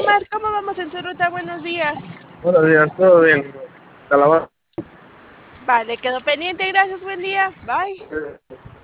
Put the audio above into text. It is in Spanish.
Omar, ¿cómo vamos en su ruta? Buenos días. Buenos días, todo bien. Calabar. Vale, quedó pendiente, gracias, buen día. Bye.